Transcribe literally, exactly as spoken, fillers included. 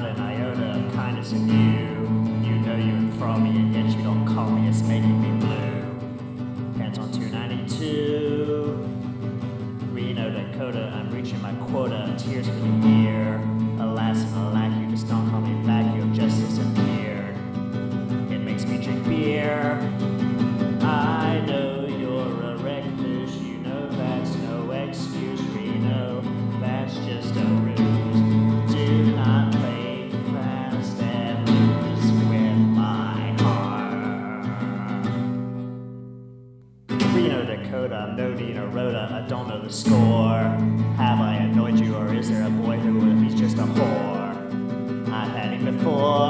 an iota of kindness in you. You know you enthrall me, and yet you don't call me. It's making me blue. Pants on two ninety-two. Reno, Dakota, I'm reaching my quota. Tears for the year. Alas and alack, you just don't call me back. You have just disappeared. It makes me drink beer. I know you're a recluse. You know that's no excuse. Reno, that's just a ruse. Do not play fast and loose with my heart. Reno, Dakota, I'm no Dina Rhoda. I don't know the score. Have I annoyed you, or is there a boy who he's just a whore? I've had him before.